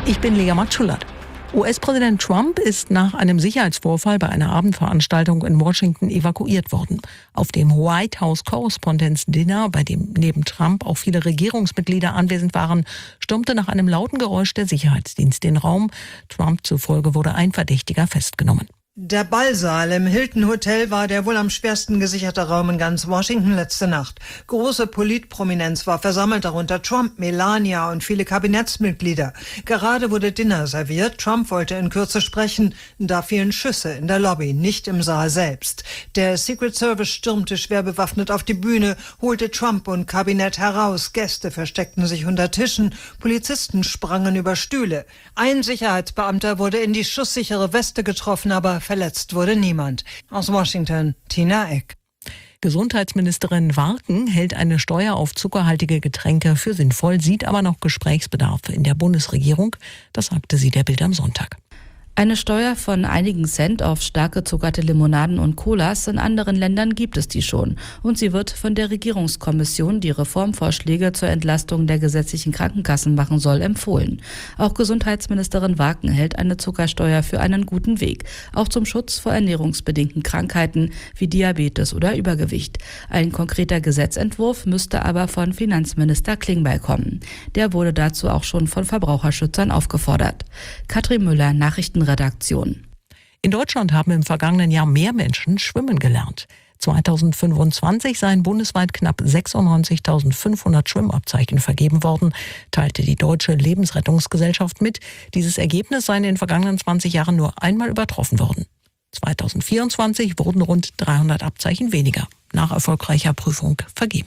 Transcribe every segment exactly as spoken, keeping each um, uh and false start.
Ich bin Lea Matschulat. U S-Präsident Trump ist nach einem Sicherheitsvorfall bei einer Abendveranstaltung in Washington evakuiert worden. Auf dem White House Correspondents' Dinner, bei dem neben Trump auch viele Regierungsmitglieder anwesend waren, stürmte nach einem lauten Geräusch der Sicherheitsdienst den Raum. Trump zufolge wurde ein Verdächtiger festgenommen. Der Ballsaal im Hilton Hotel war der wohl am schwersten gesicherte Raum in ganz Washington letzte Nacht. Große Politprominenz war versammelt, darunter Trump, Melania und viele Kabinettsmitglieder. Gerade wurde Dinner serviert. Trump wollte in Kürze sprechen. Da fielen Schüsse in der Lobby, nicht im Saal selbst. Der Secret Service stürmte schwer bewaffnet auf die Bühne, holte Trump und Kabinett heraus. Gäste versteckten sich unter Tischen. Polizisten sprangen über Stühle. Ein Sicherheitsbeamter wurde in die schusssichere Weste getroffen, aber verletzt wurde niemand. Aus Washington, Tina Eck. Gesundheitsministerin Warken hält eine Steuer auf zuckerhaltige Getränke für sinnvoll, sieht aber noch Gesprächsbedarf in der Bundesregierung. Das sagte sie der Bild am Sonntag. Eine Steuer von einigen Cent auf stark gezuckerte Limonaden und Colas, in anderen Ländern gibt es die schon. Und sie wird von der Regierungskommission, die Reformvorschläge zur Entlastung der gesetzlichen Krankenkassen machen soll, empfohlen. Auch Gesundheitsministerin Warken hält eine Zuckersteuer für einen guten Weg, auch zum Schutz vor ernährungsbedingten Krankheiten wie Diabetes oder Übergewicht. Ein konkreter Gesetzentwurf müsste aber von Finanzminister Klingbeil kommen. Der wurde dazu auch schon von Verbraucherschützern aufgefordert. Katrin Müller, Nachrichten Redaktion. In Deutschland haben im vergangenen Jahr mehr Menschen schwimmen gelernt. zweitausendfünfundzwanzig seien bundesweit knapp sechsundneunzigtausendfünfhundert Schwimmabzeichen vergeben worden, teilte die Deutsche Lebensrettungsgesellschaft mit. Dieses Ergebnis sei in den vergangenen zwanzig Jahren nur einmal übertroffen worden. zweitausendvierundzwanzig wurden rund dreihundert Abzeichen weniger nach erfolgreicher Prüfung vergeben.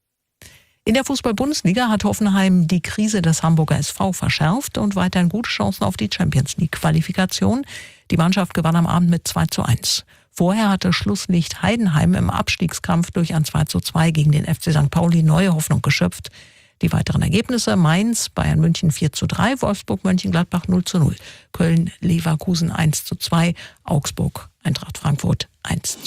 In der Fußball-Bundesliga hat Hoffenheim die Krise des Hamburger S V verschärft und weiterhin gute Chancen auf die Champions-League-Qualifikation. Die Mannschaft gewann am Abend mit zwei zu eins. Vorher hatte Schlusslicht Heidenheim im Abstiegskampf durch ein zwei zu zwei gegen den F C Sankt Pauli neue Hoffnung geschöpft. Die weiteren Ergebnisse: Mainz, Bayern München vier zu drei, Wolfsburg Mönchengladbach null zu null, Köln Leverkusen eins zu zwei, Augsburg Eintracht Frankfurt eins zu null.